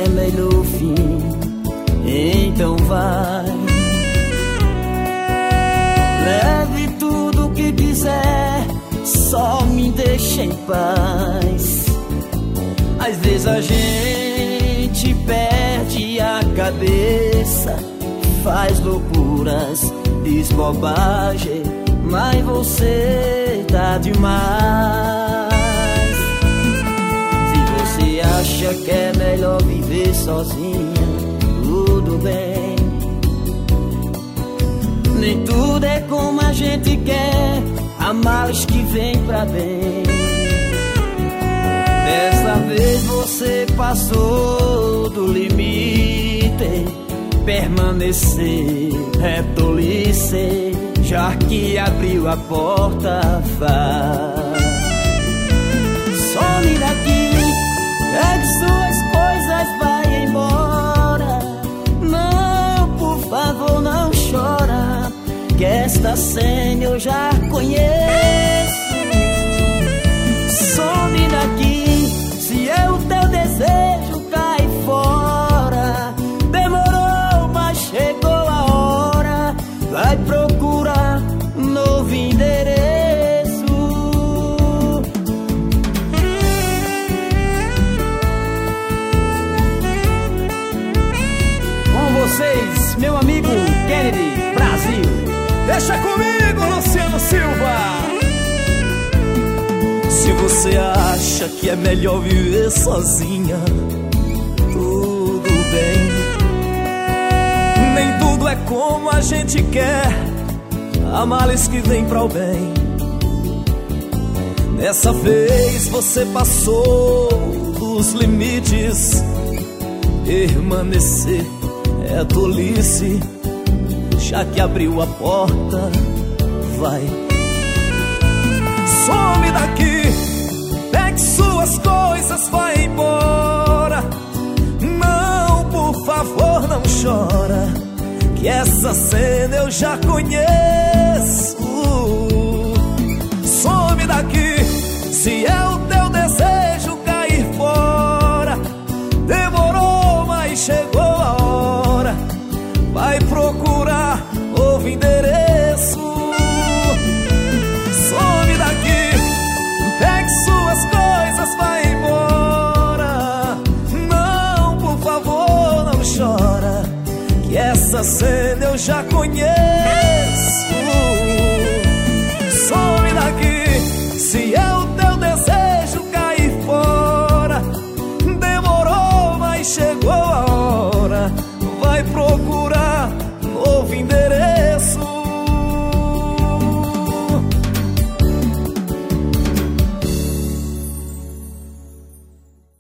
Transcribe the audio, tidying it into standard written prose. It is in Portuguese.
é melhor o fim, então vai. Leve tudo que quiser, só me deixa em paz. Às vezes a gente perde a cabeça, faz loucuras, diz bobagem, mas você tá demais. Se você acha que é melhor viver sozinha, tudo bem. Nem tudo é como a gente quer, há males que vem pra bem. Dessa vez você passou do limite, permanecer é tolice, já que abriu a porta, vai. Some daqui, pegue suas coisas, vai embora. Não, por favor, não chora, que esta cena eu já conheço. Some daqui, se é o teu desejo, cai fora. Demorou, mas chegou a hora, vai procurar novo endereço. Com vocês, meu amigo Kennedy, Brasil. Deixa comigo, Luciano Silva. Se você acha que é melhor viver sozinha, tudo bem. Nem tudo é como a gente quer, há males que vem para o bem. Dessa vez você passou dos limites, permanecer é tolice, já que abriu a porta, vai. Some daqui, pegue suas coisas, vai embora. Não, por favor, não chora, que essa cena eu já conheço. Some daqui, se é o teu desejo cair fora. Demorou, mas chegou a hora, vai procurar novo endereço. Some daqui, pegue suas coisas, vai embora. Não, por favor, não chora, que essa cena eu já conheço.